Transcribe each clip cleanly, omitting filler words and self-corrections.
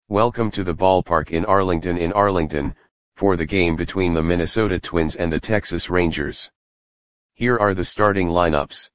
Welcome to the ballpark in Arlington, for the game between the Minnesota Twins and the Texas Rangers. Here are the starting lineups.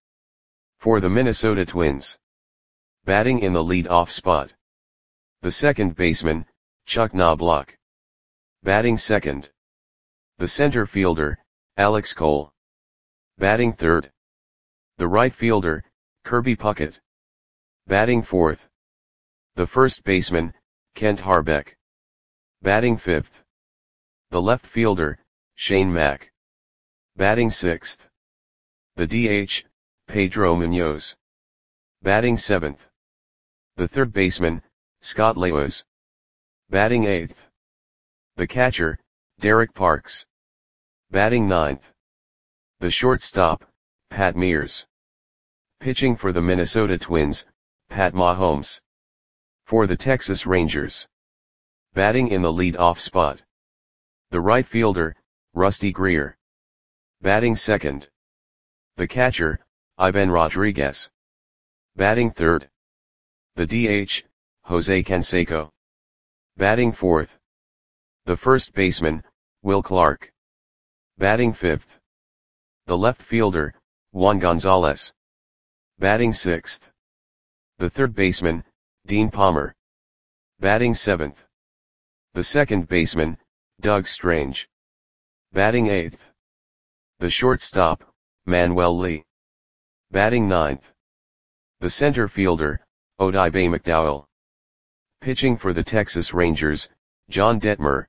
For the Minnesota Twins. Batting in the lead-off spot. The second baseman, Chuck Knobloch. Batting second. The center fielder, Alex Cole. Batting third. The right fielder, Kirby Puckett. Batting fourth. The first baseman, Kent Hrbek. Batting fifth. The left fielder, Shane Mack. Batting sixth. The DH, Pedro Munoz. Batting seventh. The third baseman, Scott Lewis. Batting eighth. The catcher, Derek Parks. Batting ninth. The shortstop, Pat Mears. Pitching for the Minnesota Twins, Pat Mahomes. For the Texas Rangers. Batting in the lead-off spot. The right fielder, Rusty Greer. Batting second. The catcher, Ivan Rodriguez. Batting third. The DH, Jose Canseco. Batting fourth. The first baseman, Will Clark. Batting fifth. The left fielder, Juan Gonzalez. Batting sixth. The third baseman, Dean Palmer. Batting seventh. The second baseman, Doug Strange. Batting eighth. The shortstop, Manuel Lee. Batting ninth. The center fielder, Odibe McDowell. Pitching for the Texas Rangers, John Detmer.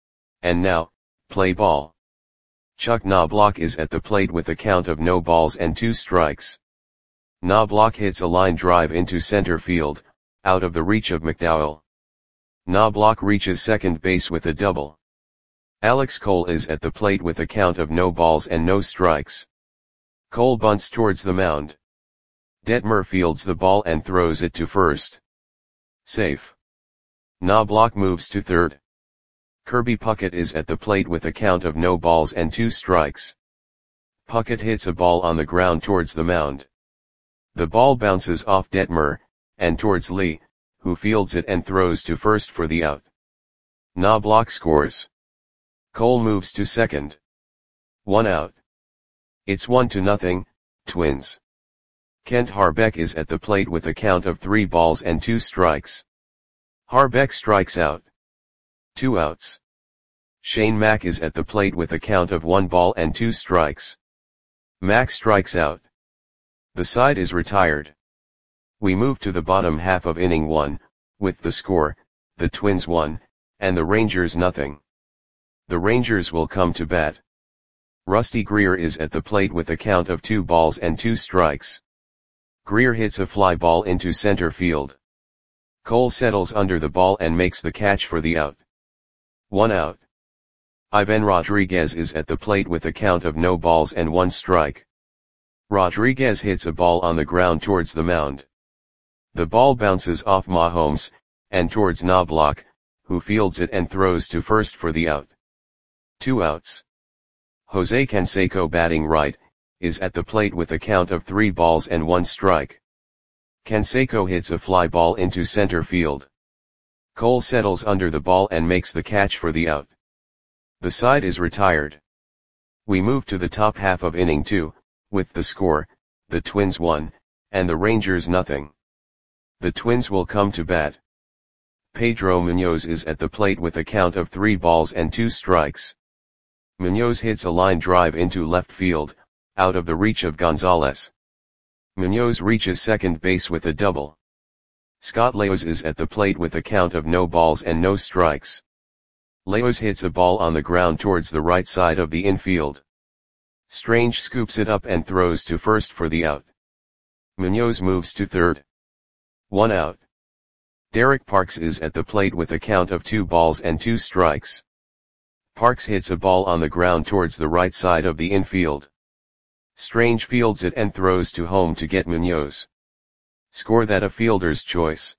And now, play ball. Chuck Knobloch is at the plate with a count of no balls and 2 strikes. Knobloch hits a line drive into center field, out of the reach of McDowell. Knobloch reaches second base with a double. Alex Cole is at the plate with a count of no balls and no strikes. Cole bunts towards the mound. Detmer fields the ball and throws it to first. Safe. Knobloch moves to third. Kirby Puckett is at the plate with a count of no balls and 2 strikes. Puckett hits a ball on the ground towards the mound. The ball bounces off Detmer, and towards Lee, who fields it and throws to first for the out. Knobloch scores. Cole moves to second. 1 out. It's 1-0, Twins. Kent Hrbek is at the plate with a count of 3 balls and 2 strikes. Hrbek strikes out. 2 outs. Shane Mack is at the plate with a count of 1 ball and 2 strikes. Mack strikes out. The side is retired. We move to the bottom half of inning 1, with the score, the Twins 1, and the Rangers 0. The Rangers will come to bat. Rusty Greer is at the plate with a count of 2 balls and 2 strikes. Greer hits a fly ball into center field. Cole settles under the ball and makes the catch for the out. 1 out. Ivan Rodriguez is at the plate with a count of no balls and 1 strike. Rodriguez hits a ball on the ground towards the mound. The ball bounces off Mahomes, and towards Knobloch, who fields it and throws to first for the out. 2 outs. Jose Canseco, batting right, is at the plate with a count of 3 balls and 1 strike. Canseco hits a fly ball into center field. Cole settles under the ball and makes the catch for the out. The side is retired. We move to the top half of inning 2, with the score, the Twins 1, and the Rangers 0. The Twins will come to bat. Pedro Munoz is at the plate with a count of 3 balls and 2 strikes. Munoz hits a line drive into left field, out of the reach of Gonzalez. Munoz reaches second base with a double. Scott Lewis is at the plate with a count of no balls and no strikes. Lewis hits a ball on the ground towards the right side of the infield. Strange scoops it up and throws to first for the out. Munoz moves to third. 1 out. Derek Parks is at the plate with a count of 2 balls and 2 strikes. Parks hits a ball on the ground towards the right side of the infield. Strange fields it and throws to home to get Munoz. Score that a fielder's choice.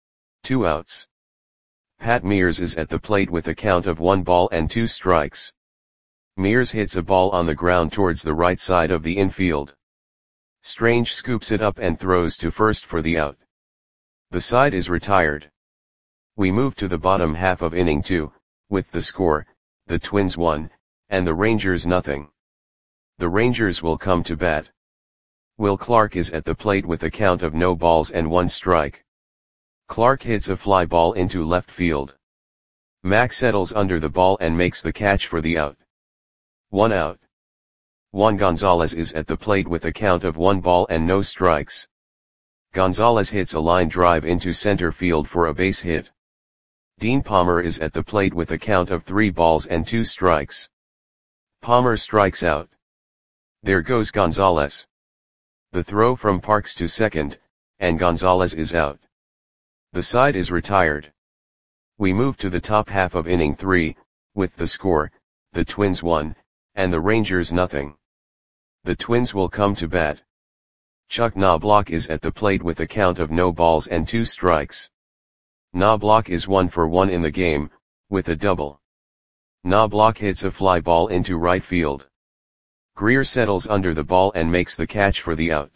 2 outs. Pat Mears is at the plate with a count of 1 ball and 2 strikes. Mears hits a ball on the ground towards the right side of the infield. Strange scoops it up and throws to first for the out. The side is retired. We move to the bottom half of inning 2, with the score, the Twins 1, and the Rangers nothing. The Rangers will come to bat. Will Clark is at the plate with a count of no balls and 1 strike. Clark hits a fly ball into left field. Mack settles under the ball and makes the catch for the out. 1 out. Juan Gonzalez is at the plate with a count of 1 ball and no strikes. Gonzalez hits a line drive into center field for a base hit. Dean Palmer is at the plate with a count of 3 balls and 2 strikes. Palmer strikes out. There goes Gonzalez. The throw from Parks to second, and Gonzalez is out. The side is retired. We move to the top half of inning 3, with the score, the Twins 1, and the Rangers nothing. The Twins will come to bat. Chuck Knobloch is at the plate with a count of no balls and 2 strikes. Knobloch is 1 for 1 in the game, with a double. Knobloch hits a fly ball into right field. Greer settles under the ball and makes the catch for the out.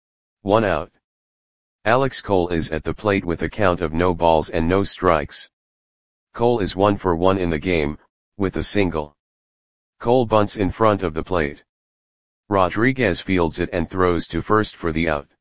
1 out. Alex Cole is at the plate with a count of no balls and no strikes. Cole is 1 for 1 in the game, with a single. Cole bunts in front of the plate. Rodriguez fields it and throws to first for the out.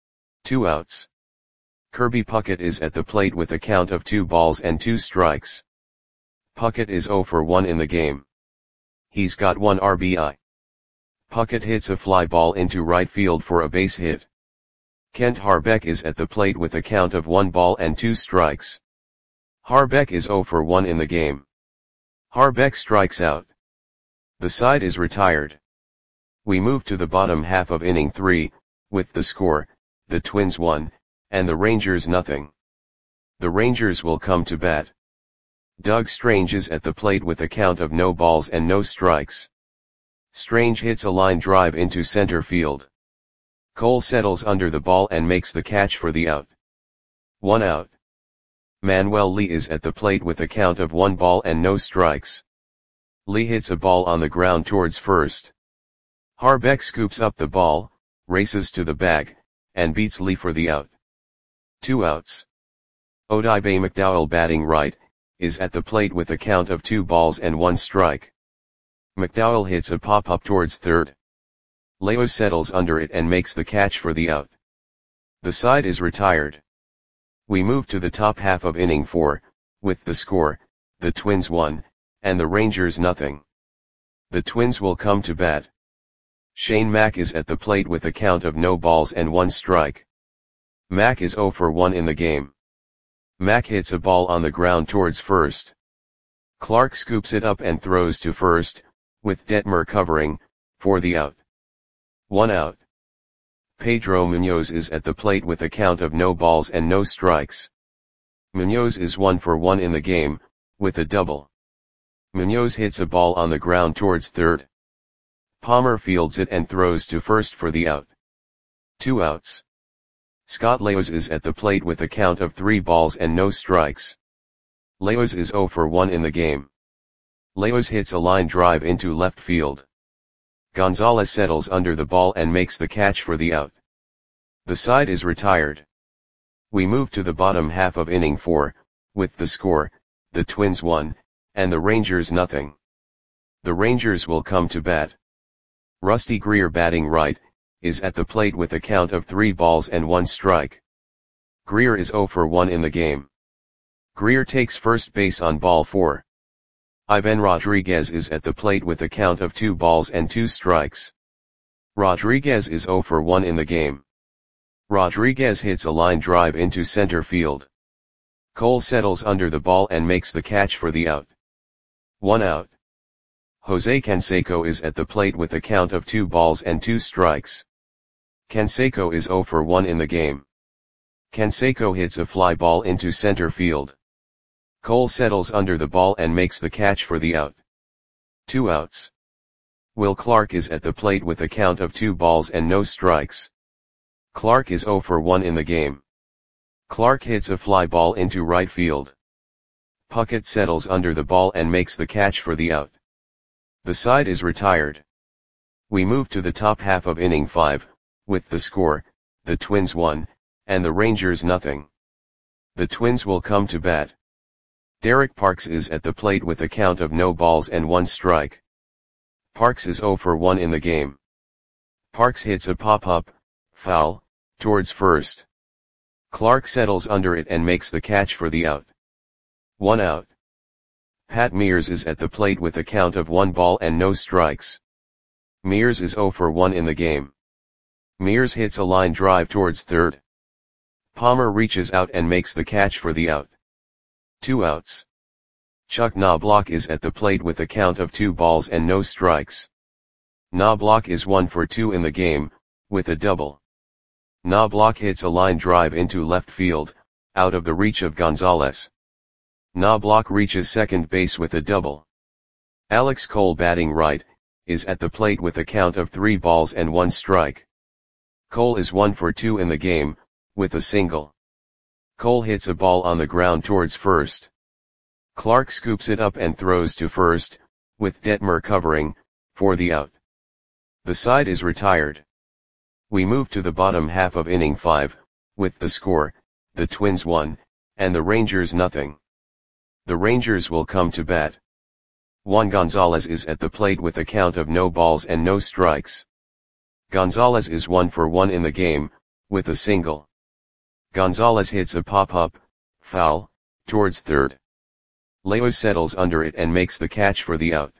2 outs. Kirby Puckett is at the plate with a count of 2 balls and 2 strikes. Puckett is 0 for 1 in the game. He's got 1 RBI. Puckett hits a fly ball into right field for a base hit. Kent Harbeck is at the plate with a count of 1 ball and 2 strikes. Harbeck is 0 for 1 in the game. Harbeck strikes out. The side is retired. We move to the bottom half of inning 3, with the score, the Twins 1, and the Rangers nothing. The Rangers will come to bat. Doug Strange is at the plate with a count of no balls and no strikes. Strange hits a line drive into center field. Cole settles under the ball and makes the catch for the out. 1 out. Manuel Lee is at the plate with a count of 1 ball and no strikes. Lee hits a ball on the ground towards first. Harbeck scoops up the ball, races to the bag, and beats Lee for the out. 2 outs. Odibe McDowell batting right, is at the plate with a count of 2 balls and 1 strike. McDowell hits a pop-up towards third. Leo settles under it and makes the catch for the out. The side is retired. We move to the top half of inning 4, with the score, the Twins 1, and the Rangers nothing. The Twins will come to bat. Shane Mack is at the plate with a count of no balls and 1 strike. Mack is 0 for 1 in the game. Mack hits a ball on the ground towards first. Clark scoops it up and throws to first, with Detmer covering, for the out. 1 out. Pedro Munoz is at the plate with a count of no balls and no strikes. Munoz is 1 for 1 in the game, with a double. Munoz hits a ball on the ground towards third. Palmer fields it and throws to first for the out. 2 outs. Scott Leos is at the plate with a count of 3 balls and no strikes. Leos is 0 for 1 in the game. Leos hits a line drive into left field. Gonzalez settles under the ball and makes the catch for the out. The side is retired. We move to the bottom half of inning 4, with the score, the Twins 1, and the Rangers nothing. The Rangers will come to bat. Rusty Greer batting right, is at the plate with a count of 3 balls and 1 strike. Greer is 0 for 1 in the game. Greer takes first base on ball 4. Ivan Rodriguez is at the plate with a count of 2 balls and 2 strikes. Rodriguez is 0 for 1 in the game. Rodriguez hits a line drive into center field. Cole settles under the ball and makes the catch for the out. 1 out. Jose Canseco is at the plate with a count of 2 balls and 2 strikes. Canseco is 0 for 1 in the game. Canseco hits a fly ball into center field. Cole settles under the ball and makes the catch for the out. 2 outs. Will Clark is at the plate with a count of 2 balls and no strikes. Clark is 0 for 1 in the game. Clark hits a fly ball into right field. Puckett settles under the ball and makes the catch for the out. The side is retired. We move to the top half of inning 5, with the score, the Twins 1, and the Rangers nothing. The Twins will come to bat. Derek Parks is at the plate with a count of no balls and 1 strike. Parks is 0 for 1 in the game. Parks hits a pop-up, foul, towards first. Clark settles under it and makes the catch for the out. 1 out. Pat Mears is at the plate with a count of 1 ball and no strikes. Mears is 0 for 1 in the game. Mears hits a line drive towards third. Palmer reaches out and makes the catch for the out. 2 outs. Chuck Knobloch is at the plate with a count of 2 balls and no strikes. Knobloch is 1 for 2 in the game, with a double. Knobloch hits a line drive into left field, out of the reach of Gonzalez. Knobloch reaches second base with a double. Alex Cole, batting right, is at the plate with a count of 3 balls and 1 strike. Cole is 1 for 2 in the game, with a single. Cole hits a ball on the ground towards first. Clark scoops it up and throws to first, with Detmer covering, for the out. The side is retired. We move to the bottom half of inning 5, with the score, the Twins 1, and the Rangers nothing. The Rangers will come to bat. Juan Gonzalez is at the plate with a count of no balls and no strikes. Gonzalez is 1 for 1 in the game, with a single. Gonzalez hits a pop-up, foul, towards third. Leos settles under it and makes the catch for the out.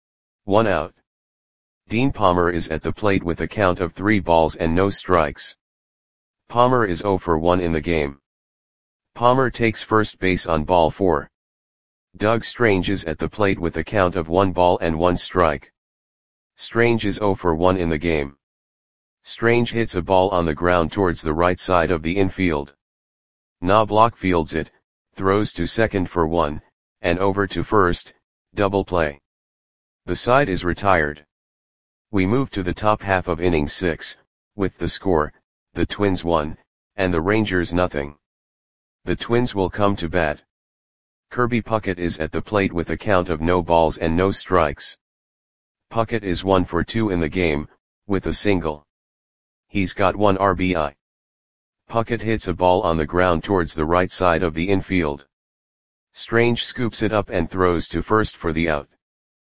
1 out. Dean Palmer is at the plate with a count of 3 balls and no strikes. Palmer is 0 for 1 in the game. Palmer takes first base on ball 4. Doug Strange is at the plate with a count of 1 ball and 1 strike. Strange is 0 for 1 in the game. Strange hits a ball on the ground towards the right side of the infield. Knobloch fields it, throws to second for 1, and over to first, double play. The side is retired. We move to the top half of inning 6, with the score, the Twins 1, and the Rangers nothing. The Twins will come to bat. Kirby Puckett is at the plate with a count of no balls and no strikes. Puckett is 1 for 2 in the game, with a single. He's got 1 RBI. Puckett hits a ball on the ground towards the right side of the infield. Strange scoops it up and throws to first for the out.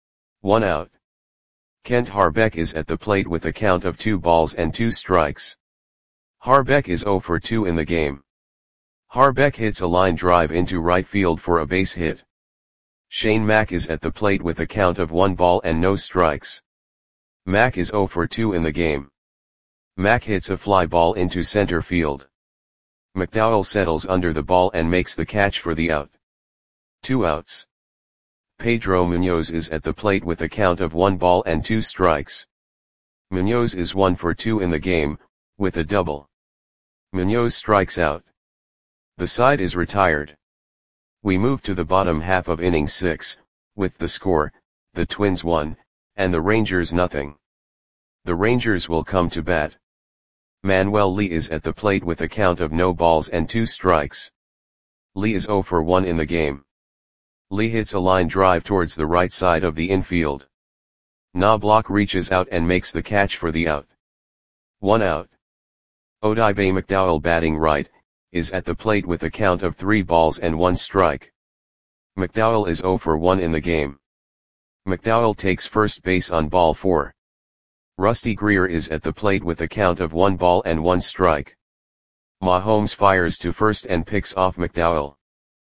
1 out. Kent Harbeck is at the plate with a count of 2 balls and 2 strikes. Harbeck is 0 for 2 in the game. Harbeck hits a line drive into right field for a base hit. Shane Mack is at the plate with a count of 1 ball and no strikes. Mack is 0 for 2 in the game. Mack hits a fly ball into center field. McDowell settles under the ball and makes the catch for the out. 2 outs. Pedro Munoz is at the plate with a count of 1 ball and 2 strikes. Munoz is 1 for 2 in the game, with a double. Munoz strikes out. The side is retired. We move to the bottom half of inning 6, with the score, the Twins 1, and the Rangers nothing. The Rangers will come to bat. Manuel Lee is at the plate with a count of no balls and 2 strikes. Lee is 0 for 1 in the game. Lee hits a line drive towards the right side of the infield. Knobloch reaches out and makes the catch for the out. 1 out. Odibe McDowell, batting right, is at the plate with a count of 3 balls and 1 strike. McDowell is 0 for 1 in the game. McDowell takes first base on ball 4. Rusty Greer is at the plate with a count of 1 ball and 1 strike. Mahomes fires to first and picks off McDowell.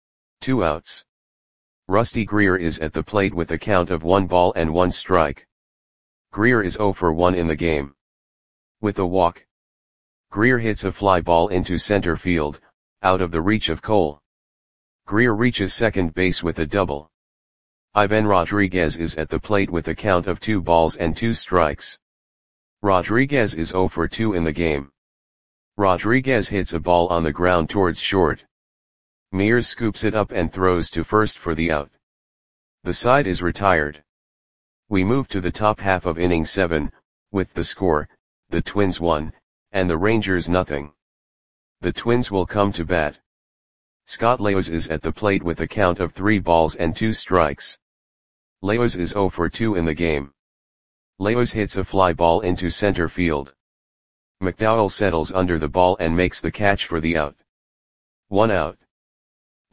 2 outs. Rusty Greer is at the plate with a count of 1 ball and 1 strike. Greer is 0 for 1 in the game. With a walk. Greer hits a fly ball into center field, out of the reach of Cole. Greer reaches second base with a double. Ivan Rodriguez is at the plate with a count of 2 balls and 2 strikes. Rodriguez is 0 for 2 in the game. Rodriguez hits a ball on the ground towards short. Mears scoops it up and throws to first for the out. The side is retired. We move to the top half of inning 7, with the score, the Twins 1, and the Rangers nothing. The Twins will come to bat. Scott Leos is at the plate with a count of 3 balls and 2 strikes. Leos is 0 for 2 in the game. Leos hits a fly ball into center field. McDowell settles under the ball and makes the catch for the out. 1 out.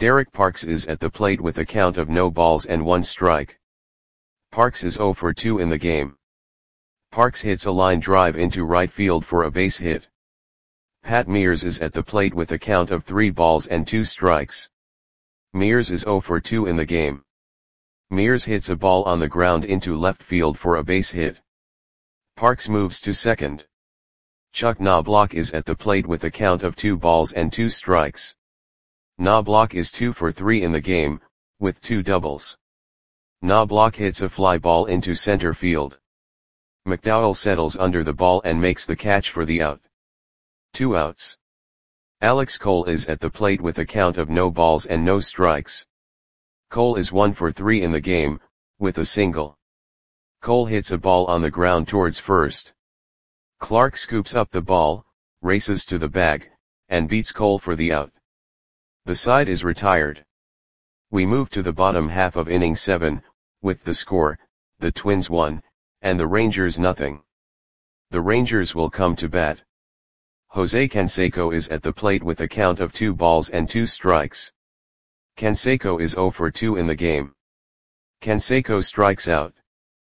Derek Parks is at the plate with a count of no balls and 1 strike. Parks is 0 for 2 in the game. Parks hits a line drive into right field for a base hit. Pat Mears is at the plate with a count of 3 balls and 2 strikes. Mears is 0 for 2 in the game. Mears hits a ball on the ground into left field for a base hit. Parks moves to second. Chuck Knobloch is at the plate with a count of 2 balls and 2 strikes. Knobloch is 2 for 3 in the game, with 2 doubles. Knobloch hits a fly ball into center field. McDowell settles under the ball and makes the catch for the out. 2 outs. Alex Cole is at the plate with a count of no balls and no strikes. Cole is 1 for 3 in the game, with a single. Cole hits a ball on the ground towards first. Clark scoops up the ball, races to the bag, and beats Cole for the out. The side is retired. We move to the bottom half of inning 7, with the score, the Twins 1, and the Rangers nothing. The Rangers will come to bat. Jose Canseco is at the plate with a count of 2 balls and 2 strikes. Canseco is 0 for 2 in the game. Canseco strikes out.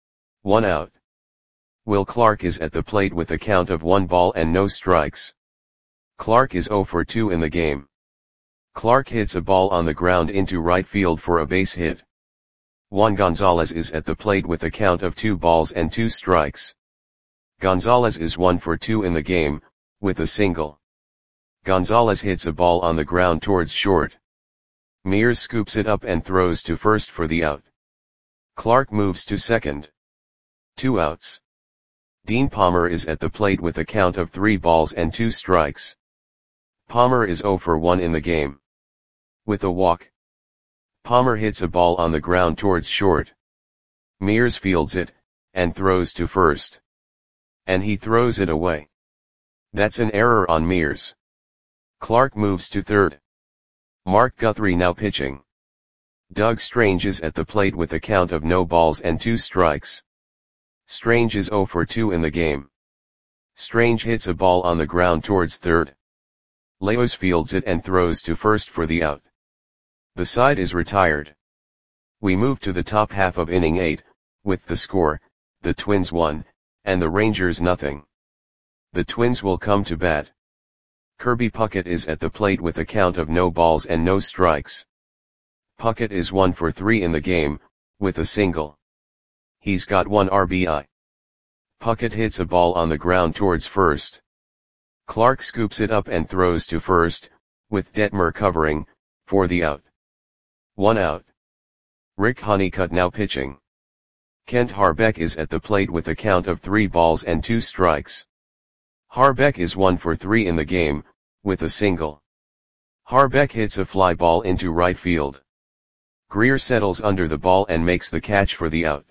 1 out. Will Clark is at the plate with a count of 1 ball and no strikes. Clark is 0 for 2 in the game. Clark hits a ball on the ground into right field for a base hit. Juan Gonzalez is at the plate with a count of 2 balls and 2 strikes. Gonzalez is 1 for 2 in the game, with a single. Gonzalez hits a ball on the ground towards short. Mears scoops it up and throws to first for the out. Clark moves to second. 2 outs. Dean Palmer is at the plate with a count of 3 balls and 2 strikes. Palmer is 0 for 1 in the game. With a walk. Palmer hits a ball on the ground towards short. Mears fields it, and throws to first. And he throws it away. That's an error on Mears. Clark moves to third. Mark Guthrie now pitching. Doug Strange is at the plate with a count of no balls and 2 strikes. Strange is 0 for 2 in the game. Strange hits a ball on the ground towards third. Leos fields it and throws to first for the out. The side is retired. We move to the top half of inning 8, with the score, the Twins 1, and the Rangers nothing. The Twins will come to bat. Kirby Puckett is at the plate with a count of no balls and no strikes. Puckett is 1 for 3 in the game, with a single. He's got 1 RBI. Puckett hits a ball on the ground towards first. Clark scoops it up and throws to first, with Detmer covering, for the out. 1 out. Rick Honeycutt now pitching. Kent Harbeck is at the plate with a count of 3 balls and 2 strikes. Harbeck is 1 for 3 in the game, with a single. Harbeck hits a fly ball into right field. Greer settles under the ball and makes the catch for the out.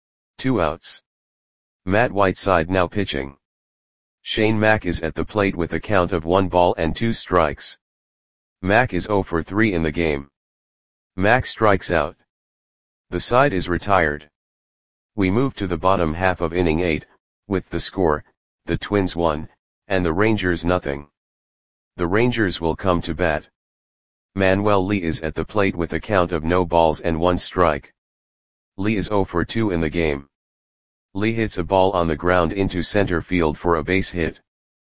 2 outs. Matt Whiteside now pitching. Shane Mack is at the plate with a count of 1 ball and 2 strikes. Mack is 0 for 3 in the game. Mack strikes out. The side is retired. We move to the bottom half of inning 8, with the score, the Twins 1, and the Rangers nothing. The Rangers will come to bat. Manuel Lee is at the plate with a count of no balls and 1 strike. Lee is 0 for 2 in the game. Lee hits a ball on the ground into center field for a base hit.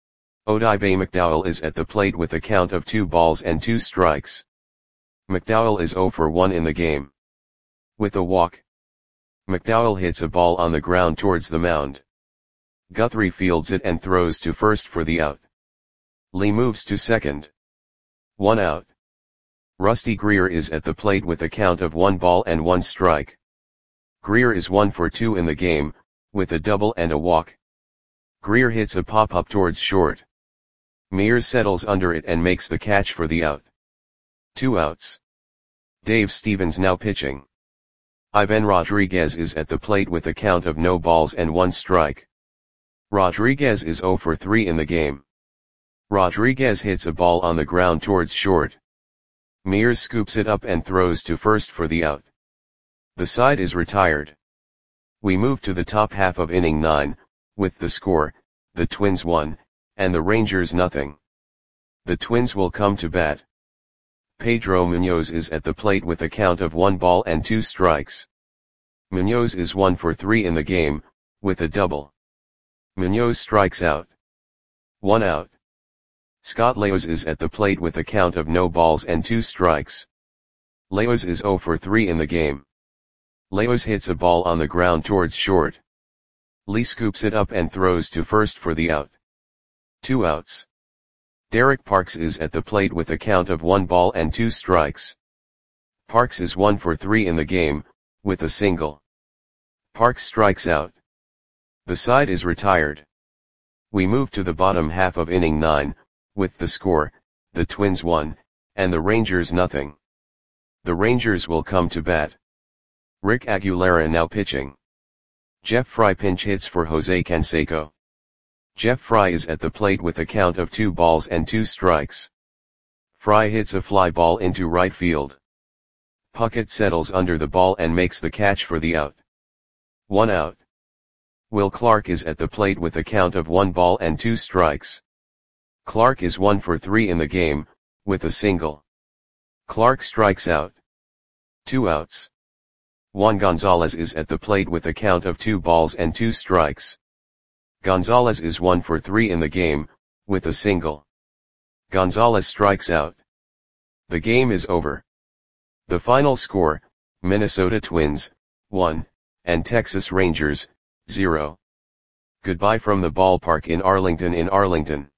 Odibe McDowell is at the plate with a count of 2 balls and 2 strikes. McDowell is 0 for 1 in the game. With a walk. McDowell hits a ball on the ground towards the mound. Guthrie fields it and throws to first for the out. Lee moves to second. 1 out. Rusty Greer is at the plate with a count of 1 ball and 1 strike. Greer is 1 for 2 in the game, with a double and a walk. Greer hits a pop-up towards short. Mears settles under it and makes the catch for the out. 2 outs. Dave Stevens now pitching. Ivan Rodriguez is at the plate with a count of no balls and 1 strike. Rodriguez is 0 for 3 in the game. Rodriguez hits a ball on the ground towards short. Mears scoops it up and throws to first for the out. The side is retired. We move to the top half of inning 9, with the score, the Twins 1, and the Rangers nothing. The Twins will come to bat. Pedro Munoz is at the plate with a count of 1 ball and 2 strikes. Munoz is 1 for 3 in the game, with a double. Munoz strikes out. 1 out. Scott Leos is at the plate with a count of no balls and 2 strikes. Leos is 0 for 3 in the game. Leos hits a ball on the ground towards short. Lee scoops it up and throws to first for the out. 2 outs. Derek Parks is at the plate with a count of 1 ball and 2 strikes. Parks is 1 for 3 in the game, with a single. Parks strikes out. The side is retired. We move to the bottom half of inning 9, with the score, the Twins 1, and the Rangers nothing. The Rangers will come to bat. Rick Aguilera now pitching. Jeff Fry pinch hits for Jose Canseco. Jeff Fry is at the plate with a count of 2 balls and 2 strikes. Fry hits a fly ball into right field. Puckett settles under the ball and makes the catch for the out. 1 out. Will Clark is at the plate with a count of 1 ball and 2 strikes. Clark is 1 for 3 in the game, with a single. Clark strikes out. 2 outs. Juan Gonzalez is at the plate with a count of 2 balls and 2 strikes. Gonzalez is 1 for 3 in the game, with a single. Gonzalez strikes out. The game is over. The final score, Minnesota Twins, 1, and Texas Rangers, 0. Goodbye from the ballpark in Arlington.